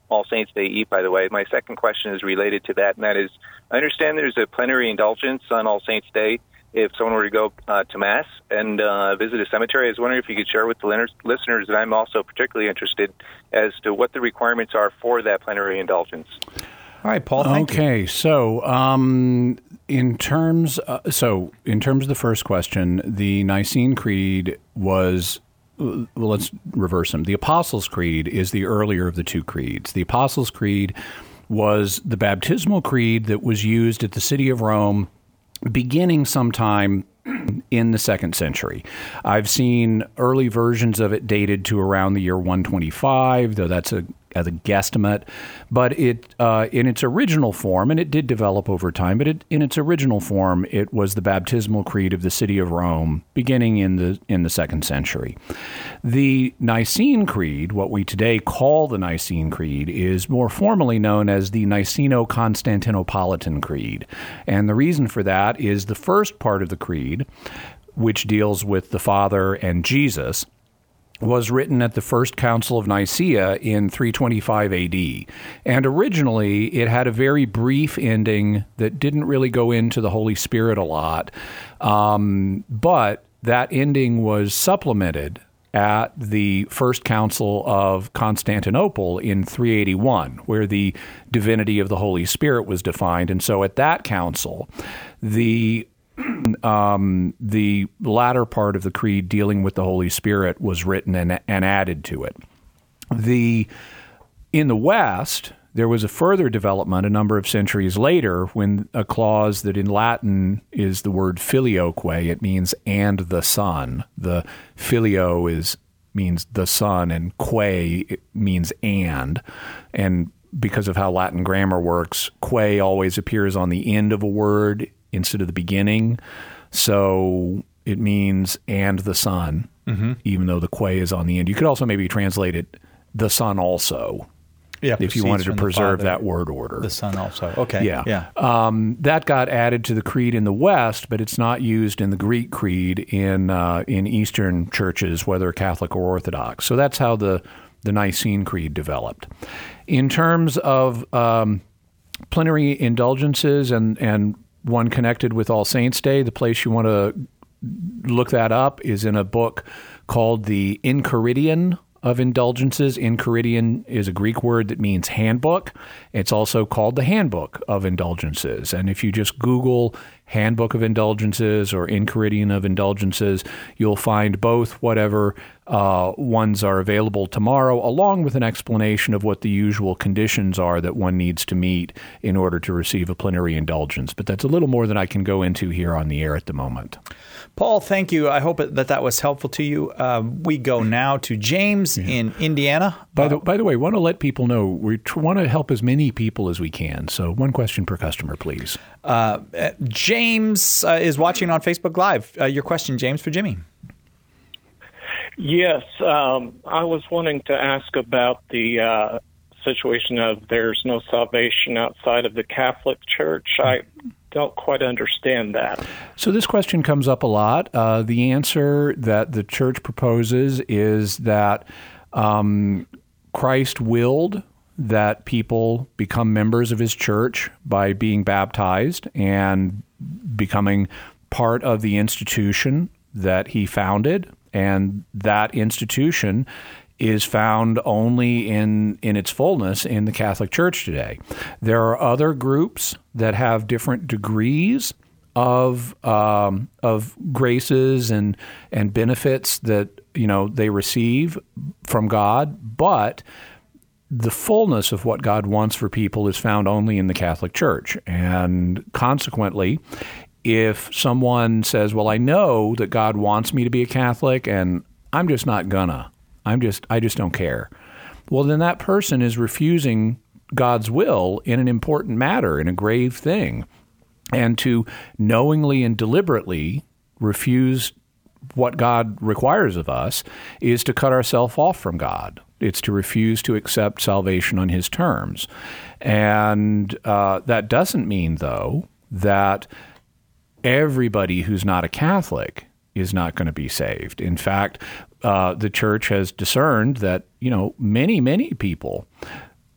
All Saints Day Eve, by the way. My second question is related to that, and that is, I understand there's a plenary indulgence on All Saints Day if someone were to go uh, to Mass and uh, visit a cemetery. I was wondering if you could share with the listeners that I'm also particularly interested as to what the requirements are for that plenary indulgence. All right, Paul, thank okay, you. so um, in terms uh, so in terms of the first question, the Nicene Creed was, well, let's reverse them. The Apostles' Creed is the earlier of the two creeds. The Apostles' Creed was the baptismal creed that was used at the city of Rome beginning sometime in the second century. I've seen early versions of it dated to around the year one twenty-five, though that's a as a guesstimate, but it uh, in its original form, and it did develop over time, but it, in its original form, it was the baptismal creed of the city of Rome, beginning in the in the second century. The Nicene Creed, what we today call the Nicene Creed, is more formally known as the Niceno-Constantinopolitan Creed, and the reason for that is the first part of the creed, which deals with the Father and Jesus, was written at the First Council of Nicaea in three twenty-five A D. And originally, it had a very brief ending that didn't really go into the Holy Spirit a lot. Um, but that ending was supplemented at the First Council of Constantinople in three eighty-one, where the divinity of the Holy Spirit was defined. And so at that council, the Um, the latter part of the creed dealing with the Holy Spirit was written and, and added to it. The in the West, there was a further development a number of centuries later when a clause that in Latin is the word filioque. It means and the Son. The filio is means the Son, and que it means and. And because of how Latin grammar works, que always appears on the end of a word instead of the beginning. So it means and the Son, mm-hmm. even though the que is on the end. You could also maybe translate it the Son also, yeah, if you wanted to preserve that word order. The Son also. Okay. Yeah. yeah. Um, that got added to the creed in the West, but it's not used in the Greek creed in uh, in Eastern churches, whether Catholic or Orthodox. So that's how the, the Nicene Creed developed. In terms of um, plenary indulgences and, and one connected with All Saints Day, the place you want to look that up is in a book called the Enchiridion of Indulgences. Enchiridion is a Greek word that means handbook. It's also called the Handbook of Indulgences. And if you just Google Handbook of Indulgences or Enchiridion of Indulgences, you'll find both whatever uh, ones are available tomorrow, along with an explanation of what the usual conditions are that one needs to meet in order to receive a plenary indulgence. But that's a little more than I can go into here on the air at the moment. Paul, thank you. I hope that that was helpful to you. Um, we go now to James yeah. in Indiana. By the, by the way, I want to let people know we tr- want to help as many people as we can. So one question per customer, please. Uh, James uh, is watching on Facebook Live. Uh, your question, James, for Jimmy. Yes, um, I was wanting to ask about the uh, situation of there's no salvation outside of the Catholic Church. I don't quite understand that. So this question comes up a lot. Uh, the answer that the Church proposes is that um, Christ willed that people become members of his church by being baptized and becoming part of the institution that he founded. And that institution is found only in, in its fullness in the Catholic Church today. There are other groups that have different degrees of um, of graces and and benefits that you know they receive from God, but the fullness of what God wants for people is found only in the Catholic Church. And consequently, if someone says, well, I know that God wants me to be a Catholic and I'm just not gonna, I'm just, I just don't care. Well, then that person is refusing God's will in an important matter, in a grave thing. And to knowingly and deliberately refuse what God requires of us is to cut ourselves off from God. It's to refuse to accept salvation on his terms. And uh, that doesn't mean, though, that everybody who's not a Catholic is not going to be saved. In fact, uh, the church has discerned that, you know, many, many people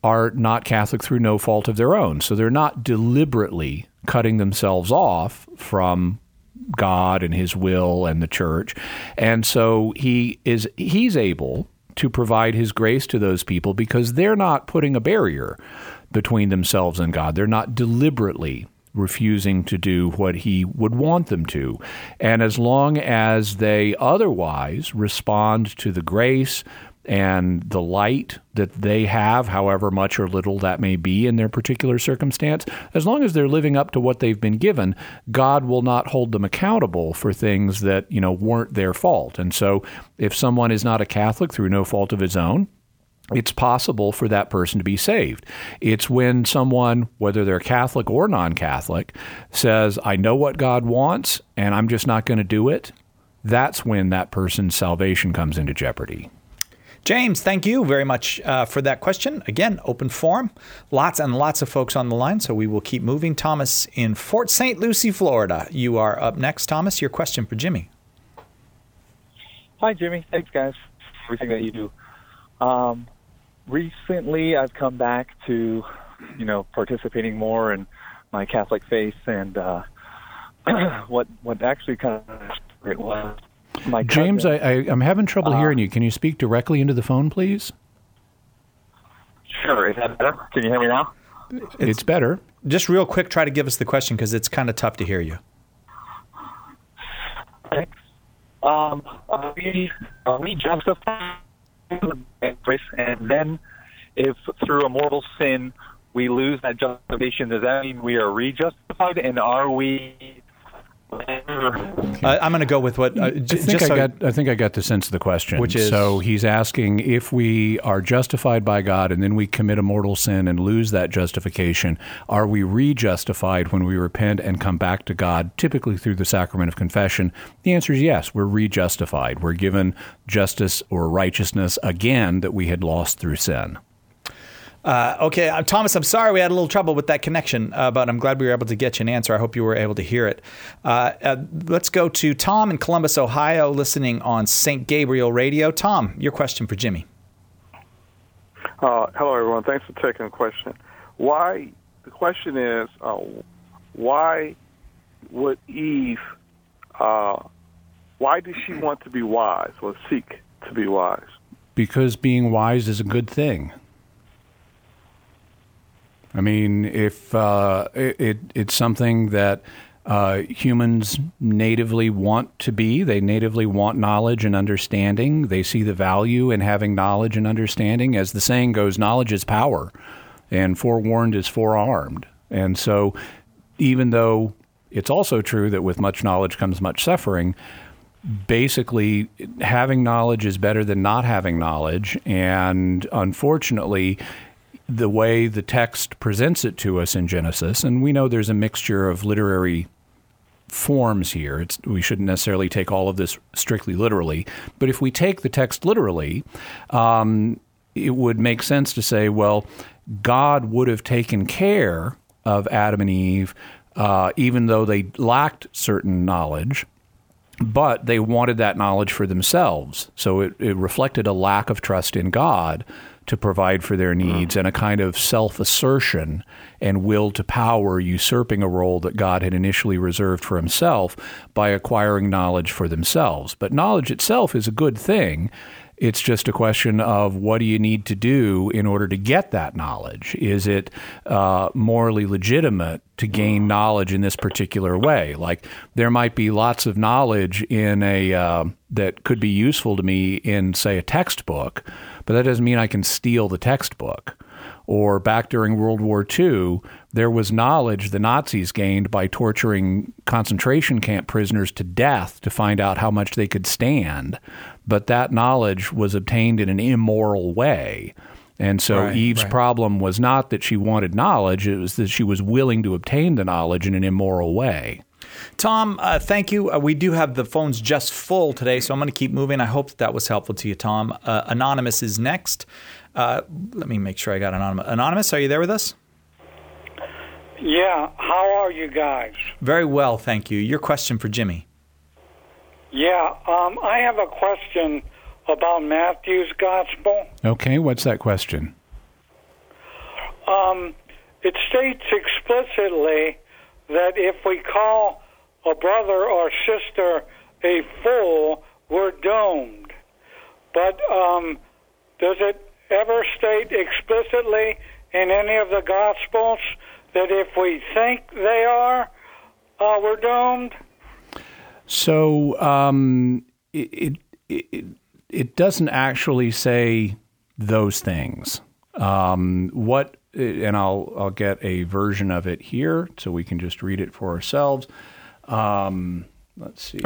are not Catholic through no fault of their own. So they're not deliberately cutting themselves off from God and his will and the church. And so he is he's able to provide his grace to those people because they're not putting a barrier between themselves and God. They're not deliberately refusing to do what he would want them to. And as long as they otherwise respond to the grace and the light that they have, however much or little that may be in their particular circumstance, as long as they're living up to what they've been given, God will not hold them accountable for things that, you know, weren't their fault. And so if someone is not a Catholic through no fault of his own, it's possible for that person to be saved. It's when someone, whether they're Catholic or non-Catholic, says, I know what God wants, and I'm just not going to do it, that's when that person's salvation comes into jeopardy. James, thank you very much uh, for that question. Again, open forum. Lots and lots of folks on the line, so we will keep moving. Thomas in Fort Saint Lucie, Florida. You are up next. Thomas, your question for Jimmy. Hi, Jimmy. Thanks, guys, for everything that you do. Um, recently, I've come back to, you know, participating more in my Catholic faith, and uh, what what actually kind of it was. My James, I, I, I'm having trouble uh, hearing you. Can you speak directly into the phone, please? Sure. Is that better? Can you hear me now? It's, it's better. Just real quick, try to give us the question because it's kind of tough to hear you. Okay. Um, are we, are we justified and then if through a mortal sin we lose that justification, does that mean we are re-justified? And are we... Uh, I'm going to go with what. Uh, j- I think just I so, got. I think I got the sense of the question. Which is, so he's asking if we are justified by God and then we commit a mortal sin and lose that justification, are we re-justified when we repent and come back to God, typically through the sacrament of confession? The answer is yes. We're re-justified. We're given justice or righteousness again that we had lost through sin. Uh, okay, uh, Thomas, I'm sorry we had a little trouble with that connection, uh, but I'm glad we were able to get you an answer. I hope you were able to hear it. Uh, uh, let's go to Tom in Columbus, Ohio, listening on Saint Gabriel Radio. Tom, your question for Jimmy. Uh, hello, everyone. Thanks for taking the question. Why? The question is, uh, why would Eve? Uh, why did she want to be wise or seek to be wise? Because being wise is a good thing. I mean, if uh, it, it, it's something that uh, humans natively want to be, they natively want knowledge and understanding. They see the value in having knowledge and understanding. As the saying goes, knowledge is power, and forewarned is forearmed. And so even though it's also true that with much knowledge comes much suffering, basically having knowledge is better than not having knowledge. And unfortunately, the way the text presents it to us in Genesis, and we know there's a mixture of literary forms here. It's, we shouldn't necessarily take all of this strictly literally, but if we take the text literally, um, it would make sense to say, well, God would have taken care of Adam and Eve, uh, even though they lacked certain knowledge, but they wanted that knowledge for themselves. So it, it reflected a lack of trust in God to provide for their needs, and a kind of self-assertion and will to power usurping a role that God had initially reserved for himself by acquiring knowledge for themselves. But knowledge itself is a good thing. It's just a question of what do you need to do in order to get that knowledge? Is it uh, morally legitimate to gain knowledge in this particular way? Like there might be lots of knowledge in a uh, that could be useful to me in, say, a textbook, but that doesn't mean I can steal the textbook. Or back during World War Two, there was knowledge the Nazis gained by torturing concentration camp prisoners to death to find out how much they could stand. But that knowledge was obtained in an immoral way. And so right, Eve's right. problem was not that she wanted knowledge, it was that she was willing to obtain the knowledge in an immoral way. Tom, uh, thank you. Uh, we do have the phones just full today, so I'm going to keep moving. I hope that, that was helpful to you, Tom. Uh, Anonymous is next. Uh, let me make sure I got Anonymous. Anonymous, are you there with us? Yeah. How are you guys? Very well, thank you. Your question for Jimmy. Yeah. Um, I have a question about Matthew's gospel. Okay, what's that question? um, it states explicitly that if we call a brother or sister a fool, we're doomed. But um, does it ever state explicitly in any of the Gospels that if we think they are, uh, we're doomed? So um, it, it, it, it doesn't actually say those things. Um, what, and I'll, I'll get a version of it here so we can just read it for ourselves. Um, let's see.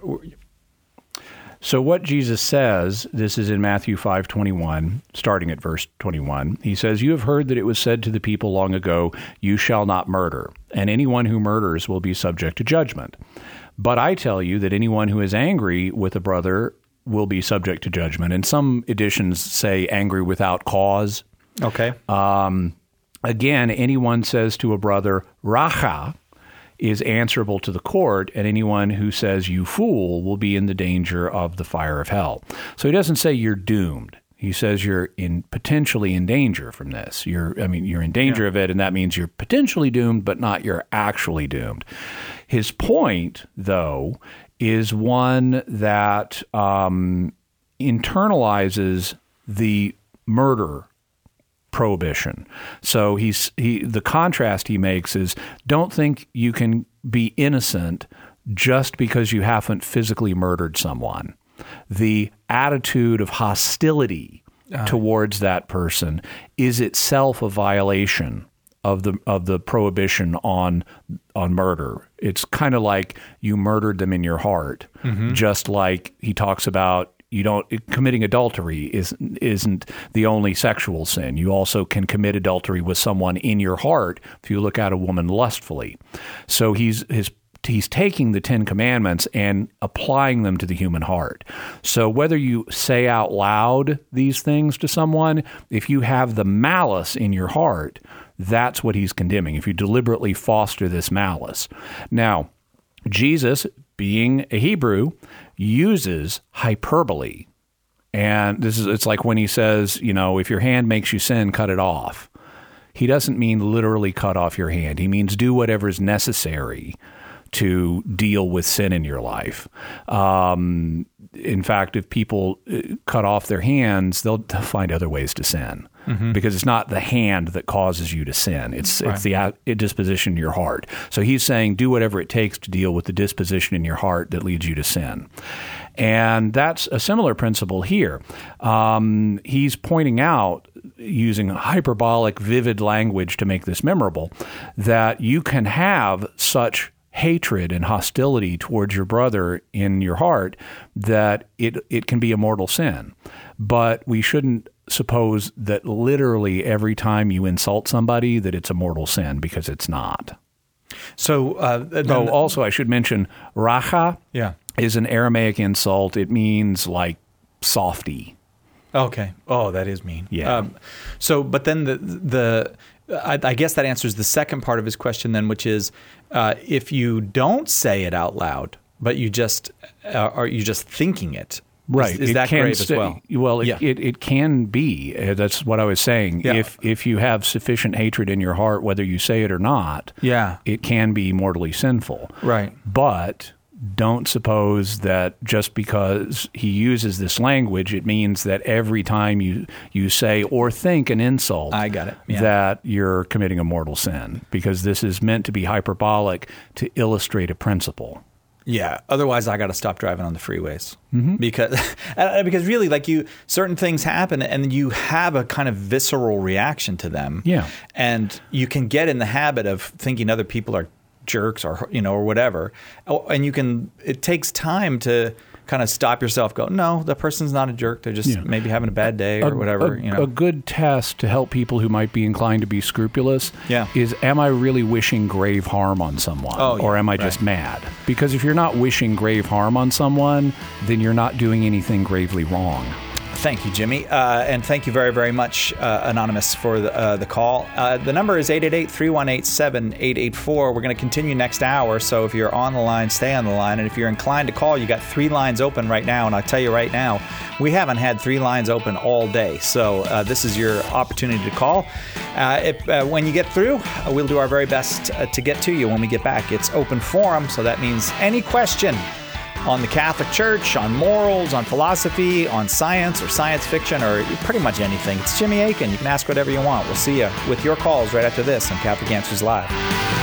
So what Jesus says, this is in Matthew five twenty-one, starting at verse twenty-one. He says, "You have heard that it was said to the people long ago, 'You shall not murder, and anyone who murders will be subject to judgment. But I tell you that anyone who is angry with a brother will be subject to judgment.'" And some editions say angry without cause. Okay. Um, again, anyone says to a brother, "Racha," is answerable to the court, and anyone who says "you fool" will be in the danger of the fire of hell. So he doesn't say you're doomed. He says you're in potentially in danger from this. You're, I mean, you're in danger yeah. of it, and that means you're potentially doomed, but not you're actually doomed. His point, though, is one that um, internalizes the murder prohibition. So he's he the contrast he makes is, don't think you can be innocent just because you haven't physically murdered someone. The attitude of hostility uh, towards that person is itself a violation of the of the prohibition on on murder. It's kind of like you murdered them in your heart, mm-hmm. just like he talks about. You don't committing adultery is isn't the only sexual sin. You also can commit adultery with someone in your heart if you look at a woman lustfully. So he's his he's taking the Ten Commandments and applying them to the human heart. So whether you say out loud these things to someone, if you have the malice in your heart, that's what he's condemning. If you deliberately foster this malice. Now, Jesus, being a Hebrew, uses hyperbole. And this is it's like when he says, you know, if your hand makes you sin, cut it off. He doesn't mean literally cut off your hand. He means do whatever is necessary to deal with sin in your life. Um, in fact, if people cut off their hands, they'll find other ways to sin. Mm-hmm. Because it's not the hand that causes you to sin. It's right. it's the uh, disposition in your heart. So he's saying do whatever it takes to deal with the disposition in your heart that leads you to sin. And that's a similar principle here. Um, he's pointing out, using hyperbolic, vivid language to make this memorable, that you can have such hatred and hostility towards your brother in your heart that it it can be a mortal sin. But we shouldn't suppose that literally every time you insult somebody that it's a mortal sin, because it's not. So, uh, oh, also I should mention racha yeah. is an Aramaic insult. It means like softy. Okay. Oh, that is mean. Yeah. Um, so, but then the the I, I guess that answers the second part of his question then, which is uh, if you don't say it out loud, but you just uh, are you just thinking it. Right. Is, is that grave as well? Well, it, yeah. it, it can be. That's what I was saying. Yeah. If if you have sufficient hatred in your heart, whether you say it or not, yeah. it can be mortally sinful. Right. But don't suppose that just because he uses this language, it means that every time you, you say or think an insult, I got it. Yeah. that you're committing a mortal sin, because this is meant to be hyperbolic to illustrate a principle. Yeah. Otherwise, I got to stop driving on the freeways mm-hmm. because because really, like you, certain things happen, and you have a kind of visceral reaction to them. Yeah. And you can get in the habit of thinking other people are jerks or you know or whatever, and you can. It takes time to kind of stop yourself. Go, no, the person's not a jerk. They're just yeah. maybe having a bad day or a, whatever. A, you know, a good test to help people who might be inclined to be scrupulous yeah. is: am I really wishing grave harm on someone, oh, yeah, or am I right. just mad? Because if you're not wishing grave harm on someone, then you're not doing anything gravely wrong. Thank you, Jimmy. Uh, and thank you very, very much, uh, Anonymous, for the, uh, the call. Uh, the number is eight eight eight, three one eight, seven eight eight four. We're going to continue next hour, so if you're on the line, stay on the line. And if you're inclined to call, you got three lines open right now. And I'll tell you right now, we haven't had three lines open all day. So uh, this is your opportunity to call. Uh, if, uh, when you get through, uh, we'll do our very best uh, to get to you when we get back. It's open forum, so that means any question on the Catholic Church, on morals, on philosophy, on science or science fiction, or pretty much anything. It's Jimmy Akin. You can ask whatever you want. We'll see you with your calls right after this on Catholic Answers Live.